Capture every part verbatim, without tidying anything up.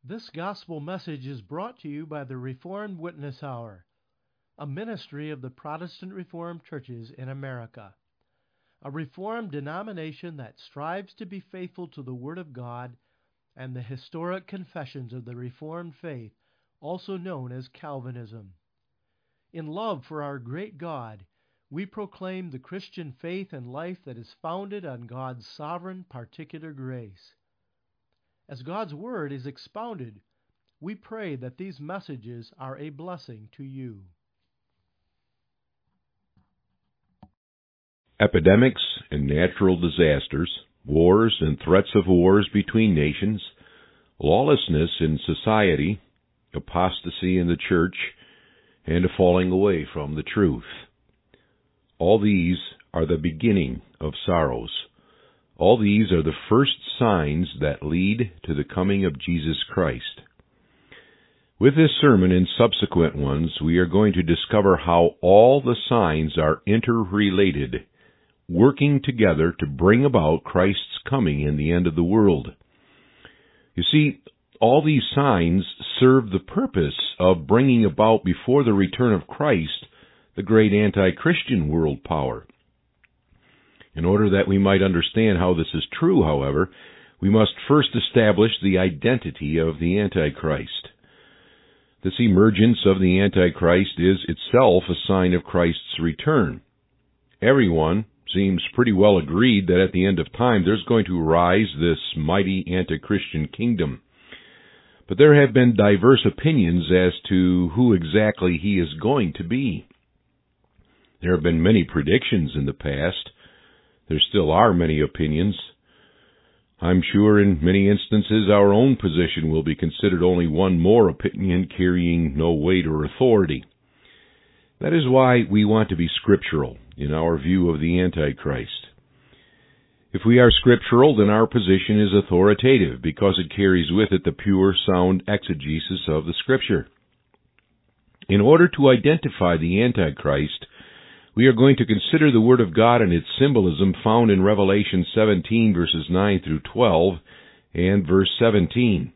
This gospel message is brought to you by the Reformed Witness Hour, a ministry of the Protestant Reformed Churches in America, a Reformed denomination that strives to be faithful to the Word of God and the historic confessions of the Reformed faith, also known as Calvinism. In love for our great God, we proclaim the Christian faith and life that is founded on God's sovereign particular grace. As God's Word is expounded, we pray that these messages are a blessing to you. Epidemics and natural disasters, wars and threats of wars between nations, lawlessness in society, apostasy in the church, and a falling away from the truth. All these are the beginning of sorrows. All these are the first signs that lead to the coming of Jesus Christ. With this sermon and subsequent ones, we are going to discover how all the signs are interrelated, working together to bring about Christ's coming in the end of the world. You see, all these signs serve the purpose of bringing about before the return of Christ the great anti-Christian world power. In order that we might understand how this is true, however, we must first establish the identity of the Antichrist. This emergence of the Antichrist is itself a sign of Christ's return. Everyone seems pretty well agreed that at the end of time there's going to rise this mighty anti-Christian kingdom. But there have been diverse opinions as to who exactly he is going to be. There have been many predictions in the past. There still are many opinions. I'm sure in many instances our own position will be considered only one more opinion carrying no weight or authority. That is why we want to be scriptural in our view of the Antichrist. If we are scriptural, then our position is authoritative because it carries with it the pure, sound exegesis of the Scripture. In order to identify the Antichrist, we are going to consider the Word of God and its symbolism found in Revelation seventeen, verses nine through twelve, and verse seventeen.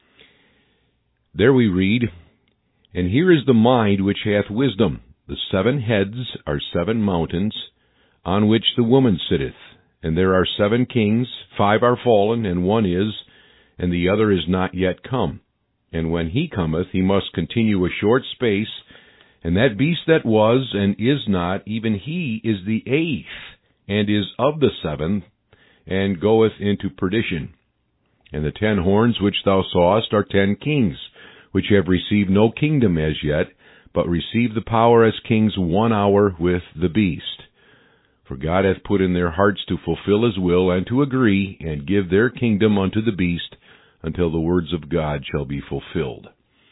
There we read, "And here is the mind which hath wisdom. The seven heads are seven mountains, on which the woman sitteth. And there are seven kings, five are fallen, and one is, and the other is not yet come. And when he cometh, he must continue a short space. And that beast that was and is not, even he is the eighth, and is of the seventh, and goeth into perdition. And the ten horns which thou sawest are ten kings, which have received no kingdom as yet, but receive the power as kings one hour with the beast. For God hath put in their hearts to fulfill his will, and to agree, and give their kingdom unto the beast, until the words of God shall be fulfilled."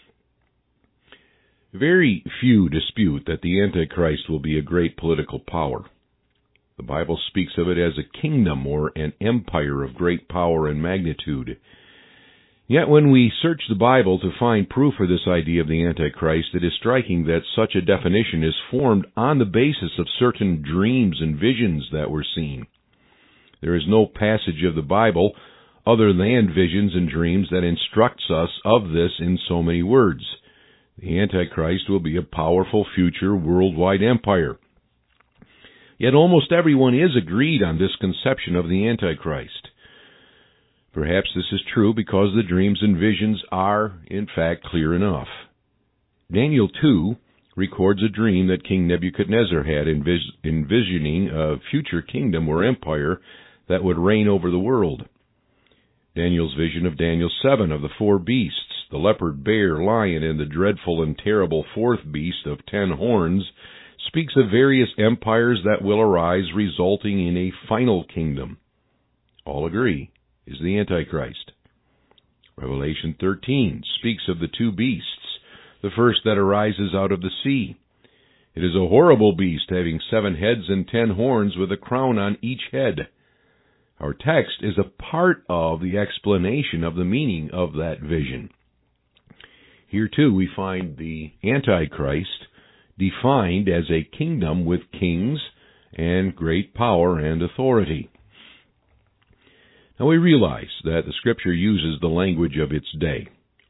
Very few dispute that the Antichrist will be a great political power. The Bible speaks of it as a kingdom or an empire of great power and magnitude. Yet when we search the Bible to find proof for this idea of the Antichrist, it is striking that such a definition is formed on the basis of certain dreams and visions that were seen. There is no passage of the Bible other than visions and dreams that instructs us of this in so many words. The Antichrist will be a powerful future worldwide empire. Yet almost everyone is agreed on this conception of the Antichrist. Perhaps this is true because the dreams and visions are, in fact, clear enough. Daniel two records a dream that King Nebuchadnezzar had envis- envisioning a future kingdom or empire that would reign over the world. Daniel's vision of Daniel seven of the four beasts, the leopard, bear, lion, and the dreadful and terrible fourth beast of ten horns, speaks of various empires that will arise, resulting in a final kingdom. All agree is the Antichrist. Revelation thirteen speaks of the two beasts, the first that arises out of the sea. It is a horrible beast having seven heads and ten horns with a crown on each head. Our text is a part of the explanation of the meaning of that vision. Here, too, we find the Antichrist defined as a kingdom with kings and great power and authority. Now we realize that the Scripture uses the language of its day.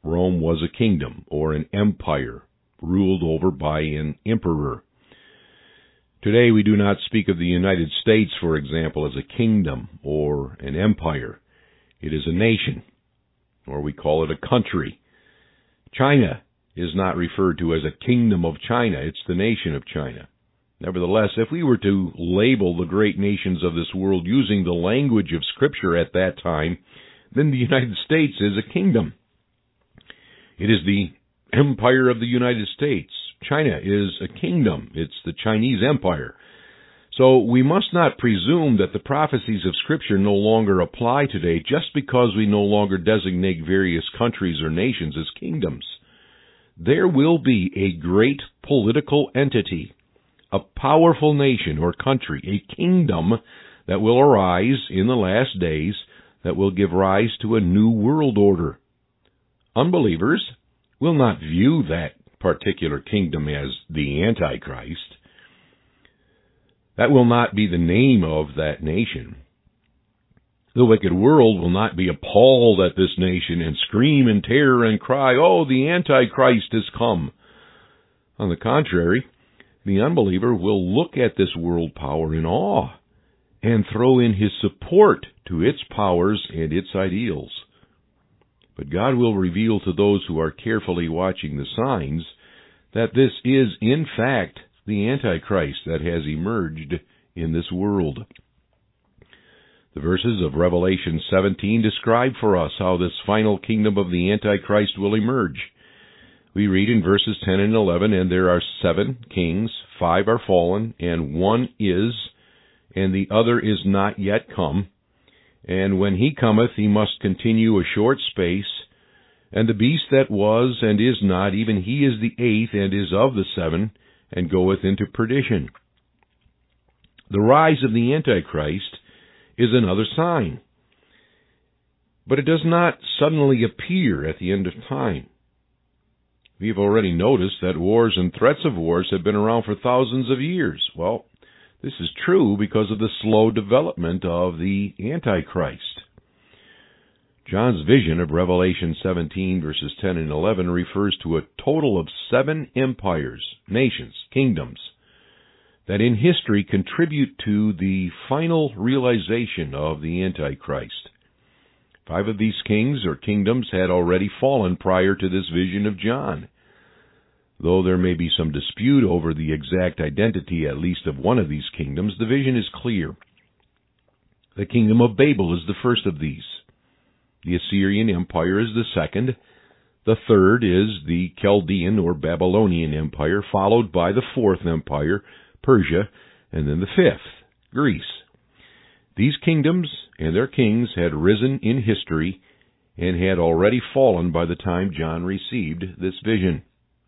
Rome was a kingdom or an empire ruled over by an emperor. Today we do not speak of the United States, for example, as a kingdom or an empire. It is a nation, or we call it a country. China is not referred to as a kingdom of China. It's the nation of China. Nevertheless, if we were to label the great nations of this world using the language of Scripture at that time, then the United States is a kingdom. It is the empire of the United States. China is a kingdom. It's the Chinese empire. So we must not presume that the prophecies of Scripture no longer apply today just because we no longer designate various countries or nations as kingdoms. There will be a great political entity, a powerful nation or country, a kingdom that will arise in the last days that will give rise to a new world order. Unbelievers will not view that particular kingdom as the Antichrist. That will not be the name of that nation. The wicked world will not be appalled at this nation and scream in terror and cry, "Oh, the Antichrist has come." On the contrary, the unbeliever will look at this world power in awe and throw in his support to its powers and its ideals. But God will reveal to those who are carefully watching the signs that this is, in fact, the Antichrist that has emerged in this world. The verses of Revelation seventeen describe for us how this final kingdom of the Antichrist will emerge. We read in verses ten and eleven, "And there are seven kings, five are fallen, and one is, and the other is not yet come. And when he cometh, he must continue a short space. And the beast that was and is not, even he is the eighth, and is of the seven, and goeth into perdition." The rise of the Antichrist is another sign. But it does not suddenly appear at the end of time. We have already noticed that wars and threats of wars have been around for thousands of years. Well, this is true because of the slow development of the Antichrist. John's vision of Revelation seventeen, verses ten and eleven, refers to a total of seven empires, nations, kingdoms, that in history contribute to the final realization of the Antichrist. Five of these kings or kingdoms had already fallen prior to this vision of John. Though there may be some dispute over the exact identity, at least of one of these kingdoms, the vision is clear. The kingdom of Babel is the first of these. The Assyrian Empire is the second. The third is the Chaldean or Babylonian Empire, followed by the fourth empire, Persia, and then the fifth, Greece. These kingdoms and their kings had risen in history and had already fallen by the time John received this vision.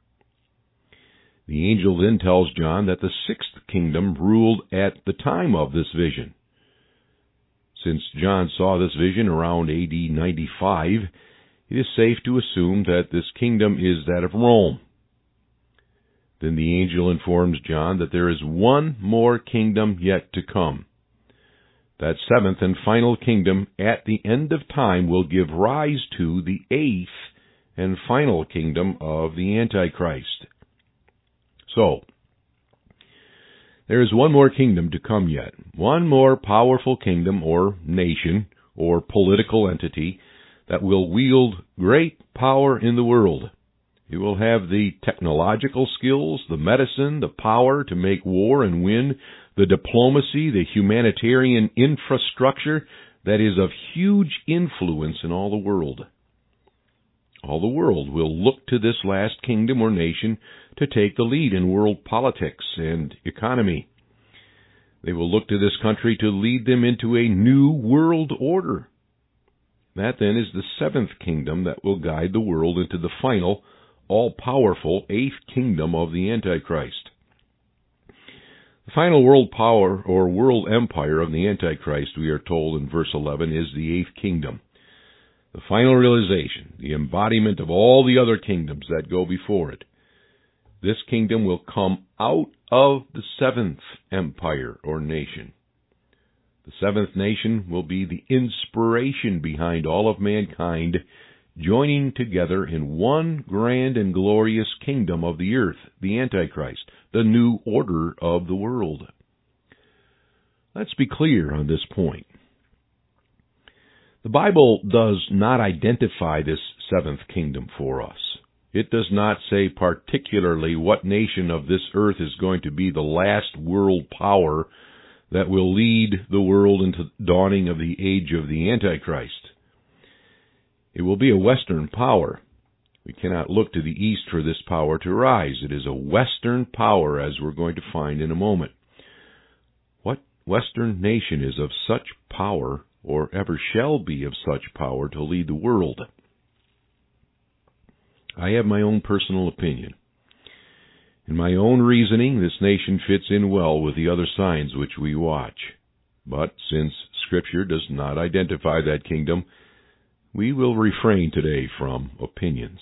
The angel then tells John that the sixth kingdom ruled at the time of this vision. Since John saw this vision around A D ninety-five, it is safe to assume that this kingdom is that of Rome. Then the angel informs John that there is one more kingdom yet to come. That seventh and final kingdom at the end of time will give rise to the eighth and final kingdom of the Antichrist. So, there is one more kingdom to come yet, one more powerful kingdom or nation or political entity that will wield great power in the world. It will have the technological skills, the medicine, the power to make war and win, the diplomacy, the humanitarian infrastructure that is of huge influence in all the world. All the world will look to this last kingdom or nation to take the lead in world politics and economy. They will look to this country to lead them into a new world order. That then is the seventh kingdom that will guide the world into the final, all-powerful eighth kingdom of the Antichrist. The final world power or world empire of the Antichrist, we are told in verse eleven, is the eighth kingdom. The final realization, the embodiment of all the other kingdoms that go before it. This kingdom will come out of the seventh empire or nation. The seventh nation will be the inspiration behind all of mankind joining together in one grand and glorious kingdom of the earth, the Antichrist, the new order of the world. Let's be clear on this point. The Bible does not identify this seventh kingdom for us. It does not say particularly what nation of this earth is going to be the last world power that will lead the world into the dawning of the age of the Antichrist. It will be a Western power. We cannot look to the East for this power to rise. It is a Western power, as we're going to find in a moment. What Western nation is of such power, or ever shall be of such power, to lead the world? I have my own personal opinion. In my own reasoning, this nation fits in well with the other signs which we watch. But since Scripture does not identify that kingdom, we will refrain today from opinions.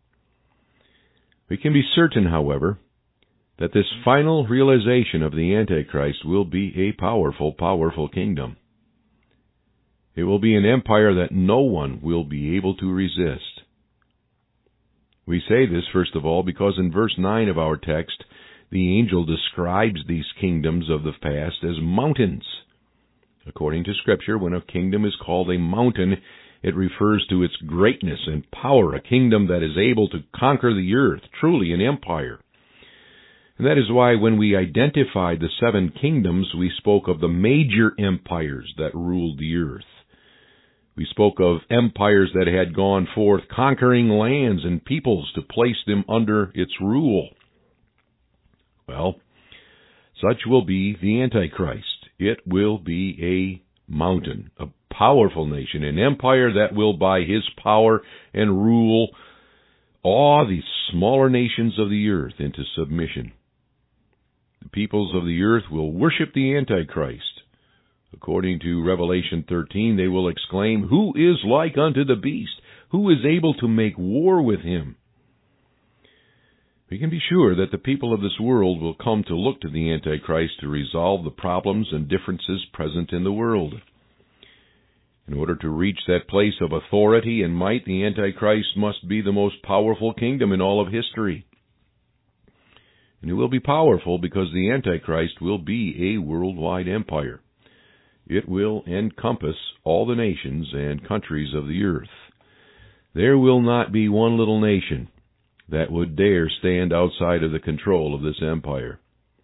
We can be certain, however, that this final realization of the Antichrist will be a powerful, powerful kingdom. It will be an empire that no one will be able to resist. We say this, first of all, because in verse nine of our text, the angel describes these kingdoms of the past as mountains. According to Scripture, when a kingdom is called a mountain, it refers to its greatness and power, a kingdom that is able to conquer the earth, truly an empire. And that is why when we identified the seven kingdoms, we spoke of the major empires that ruled the earth. We spoke of empires that had gone forth conquering lands and peoples to place them under its rule. Well, such will be the Antichrist. It will be a mountain, a powerful nation, an empire that will by his power and rule awe the smaller nations of the earth into submission. The peoples of the earth will worship the Antichrist. According to Revelation thirteen, they will exclaim, "Who is like unto the beast? Who is able to make war with him?" We can be sure that the people of this world will come to look to the Antichrist to resolve the problems and differences present in the world. In order to reach that place of authority and might, the Antichrist must be the most powerful kingdom in all of history. And it will be powerful because the Antichrist will be a worldwide empire. It will encompass all the nations and countries of the earth. There will not be one little nation that would dare stand outside of the control of this empire.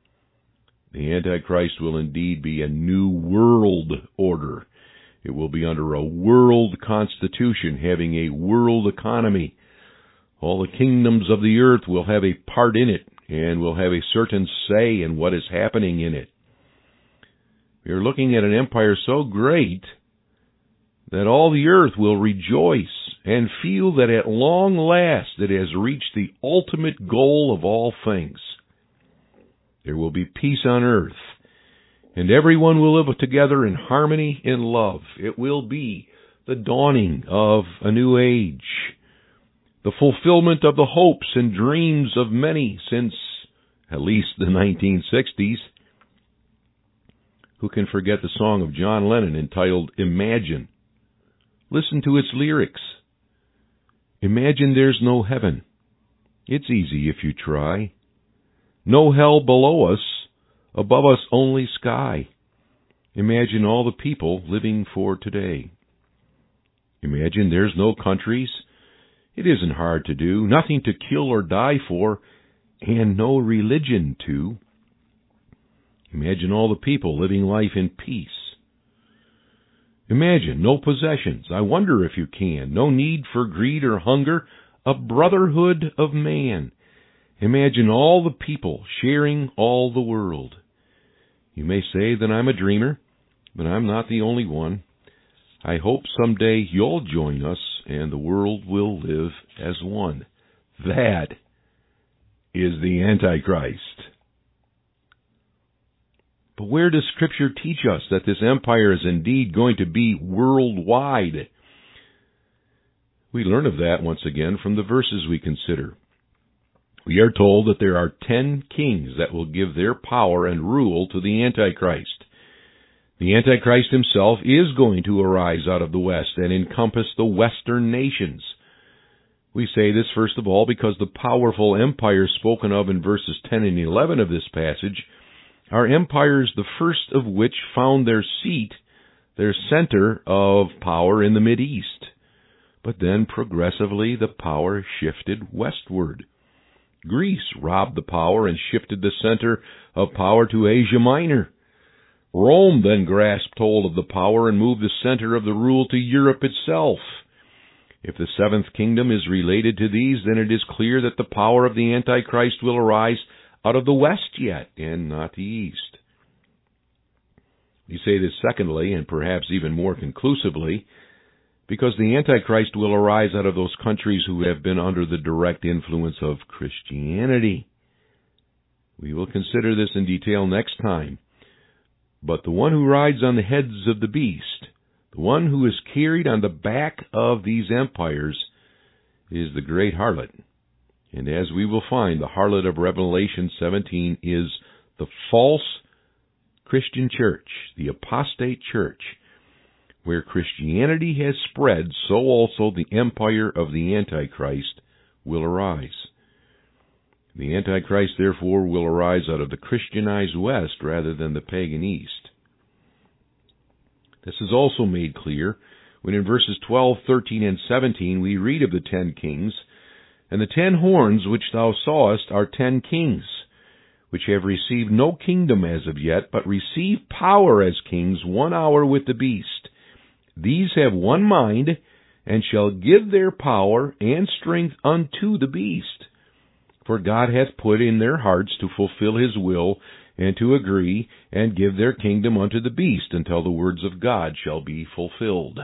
The Antichrist will indeed be a new world order. It will be under a world constitution, having a world economy. All the kingdoms of the earth will have a part in it and will have a certain say in what is happening in it. We are looking at an empire so great that all the earth will rejoice and feel that at long last it has reached the ultimate goal of all things. There will be peace on earth, and everyone will live together in harmony and love. It will be the dawning of a new age, the fulfillment of the hopes and dreams of many since at least the nineteen sixties. Who can forget the song of John Lennon entitled Imagine? Listen to its lyrics. Imagine there's no heaven. It's easy if you try. No hell below us, above us only sky. Imagine all the people living for today. Imagine there's no countries. It isn't hard to do. Nothing to kill or die for, and no religion too. Imagine all the people living life in peace. Imagine no possessions. I wonder if you can. No need for greed or hunger. A brotherhood of man. Imagine all the people sharing all the world. You may say that I'm a dreamer, but I'm not the only one. I hope someday you'll join us and the world will live as one. That is the Antichrist. But where does Scripture teach us that this empire is indeed going to be worldwide? We learn of that once again from the verses we consider. We are told that there are ten kings that will give their power and rule to the Antichrist. The Antichrist himself is going to arise out of the west and encompass the western nations. We say this, first of all, because the powerful empires spoken of in verses ten and eleven of this passage are empires the first of which found their seat, their center of power in the Mideast. But then, progressively, the power shifted westward. Greece robbed the power and shifted the center of power to Asia Minor. Rome then grasped hold of the power and moved the center of the rule to Europe itself. If the seventh kingdom is related to these, then it is clear that the power of the Antichrist will arise out of the west yet, and not the east. We say this secondly, and perhaps even more conclusively, because the Antichrist will arise out of those countries who have been under the direct influence of Christianity. We will consider this in detail next time. But the one who rides on the heads of the beast, the one who is carried on the back of these empires, is the great harlot. And as we will find, the harlot of Revelation seventeen is the false Christian church, the apostate church. Where Christianity has spread, so also the empire of the Antichrist will arise. The Antichrist, therefore, will arise out of the Christianized West rather than the pagan East. This is also made clear when in verses twelve, thirteen, and seventeen we read of the ten kings, and the ten horns which thou sawest are ten kings, which have received no kingdom as of yet, but receive power as kings one hour with the beast. These have one mind, and shall give their power and strength unto the beast. For God hath put in their hearts to fulfill his will, and to agree, and give their kingdom unto the beast, until the words of God shall be fulfilled.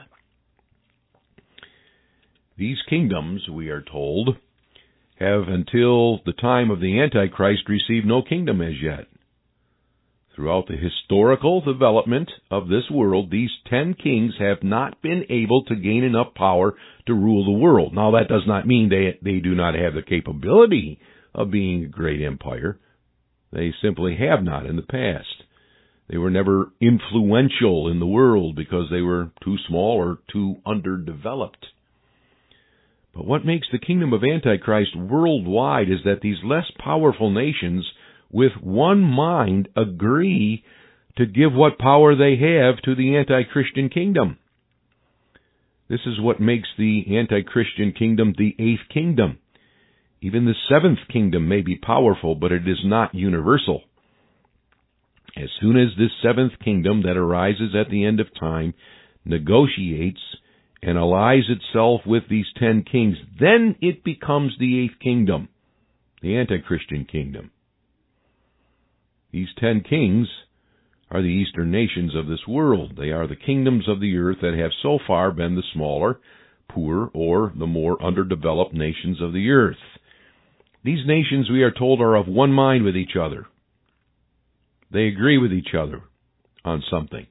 These kingdoms, we are told, have until the time of the Antichrist received no kingdom as yet. Throughout the historical development of this world, these ten kings have not been able to gain enough power to rule the world. Now, that does not mean they, they do not have the capability of being a great empire. They simply have not in the past. They were never influential in the world because they were too small or too underdeveloped. But what makes the kingdom of Antichrist worldwide is that these less powerful nations with one mind agree to give what power they have to the anti-Christian kingdom. This is what makes the anti-Christian kingdom the eighth kingdom. Even the seventh kingdom may be powerful, but it is not universal. As soon as this seventh kingdom that arises at the end of time negotiates and allies itself with these ten kings, then it becomes the eighth kingdom, the anti-Christian kingdom. These ten kings are the eastern nations of this world. They are the kingdoms of the earth that have so far been the smaller, poorer, or the more underdeveloped nations of the earth. These nations, we are told, are of one mind with each other. They agree with each other on something.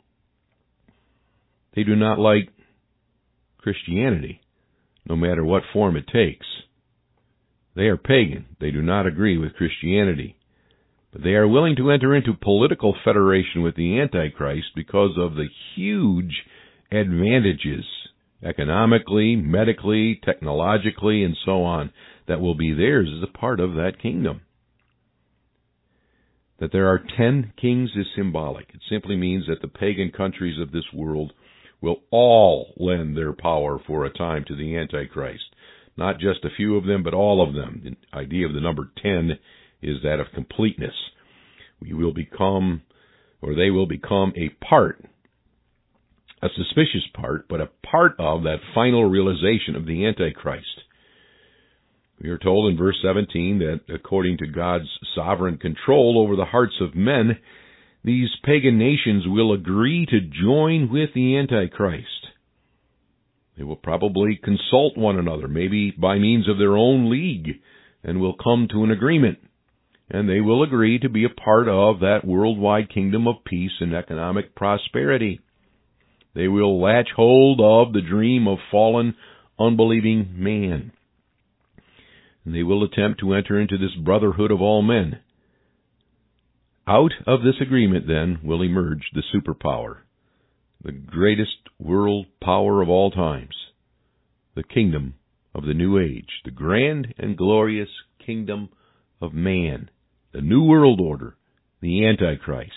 They do not like Christianity, no matter what form it takes. They are pagan. They do not agree with Christianity. But they are willing to enter into political federation with the Antichrist because of the huge advantages, economically, medically, technologically, and so on, that will be theirs as a part of that kingdom. That there are ten kings is symbolic. It simply means that the pagan countries of this world will all lend their power for a time to the Antichrist. Not just a few of them, but all of them. The idea of the number ten is that of completeness. We will become, or they will become a part, a suspicious part, but a part of that final realization of the Antichrist. We are told in verse seventeen that according to God's sovereign control over the hearts of men, these pagan nations will agree to join with the Antichrist. They will probably consult one another, maybe by means of their own league, and will come to an agreement. And they will agree to be a part of that worldwide kingdom of peace and economic prosperity. They will latch hold of the dream of fallen, unbelieving man. And they will attempt to enter into this brotherhood of all men. Out of this agreement, then, will emerge the superpower, the greatest world power of all times, the kingdom of the new age, the grand and glorious kingdom of man, the New World Order, the Antichrist.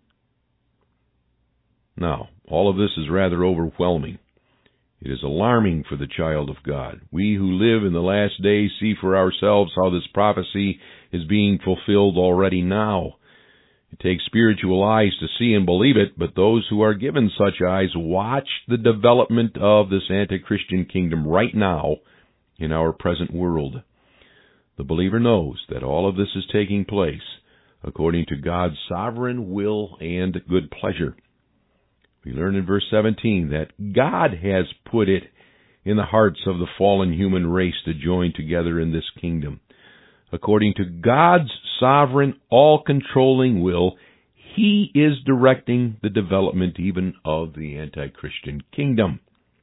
Now, all of this is rather overwhelming. It is alarming for the child of God. We who live in the last days see for ourselves how this prophecy is being fulfilled already now. It takes spiritual eyes to see and believe it, but those who are given such eyes watch the development of this anti-Christian kingdom right now in our present world. The believer knows that all of this is taking place according to God's sovereign will and good pleasure. We learn in verse seventeen that God has put it in the hearts of the fallen human race to join together in this kingdom. According to God's sovereign, all-controlling will, He is directing the development even of the anti-Christian kingdom.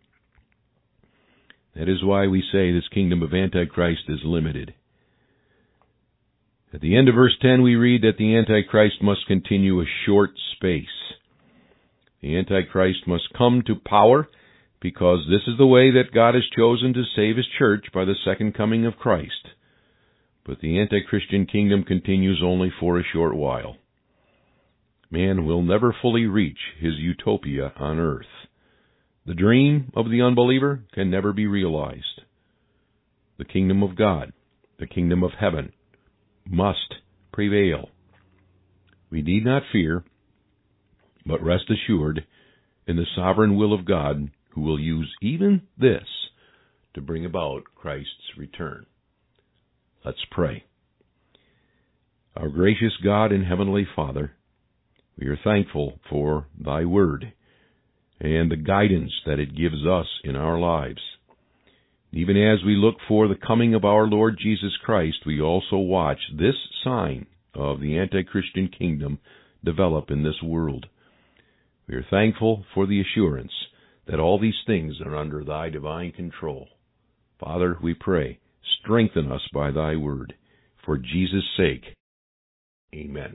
That is why we say this kingdom of Antichrist is limited. At the end of verse ten, we read that the Antichrist must continue a short space. The Antichrist must come to power because this is the way that God has chosen to save His church by the second coming of Christ. But the anti-Christian kingdom continues only for a short while. Man will never fully reach his utopia on earth. The dream of the unbeliever can never be realized. The kingdom of God, the kingdom of heaven, must prevail. We need not fear, but rest assured in the sovereign will of God, who will use even this to bring about Christ's return. Let's pray. Our gracious God and Heavenly Father, we are thankful for Thy Word and the guidance that it gives us in our lives. Even as we look for the coming of our Lord Jesus Christ, we also watch this sign of the anti-Christian kingdom develop in this world. We are thankful for the assurance that all these things are under Thy divine control. Father, we pray, strengthen us by Thy word. For Jesus' sake, amen.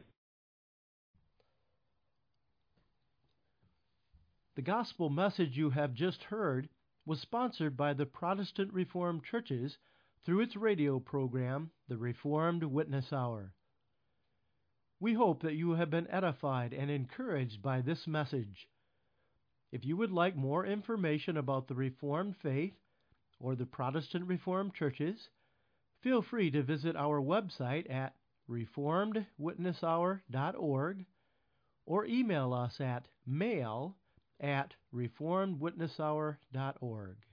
The gospel message you have just heard was sponsored by the Protestant Reformed Churches through its radio program, The Reformed Witness Hour. We hope that you have been edified and encouraged by this message. If you would like more information about the Reformed faith or the Protestant Reformed Churches, feel free to visit our website at reformed witness hour dot org or email us at mail at reformed witness hour dot org.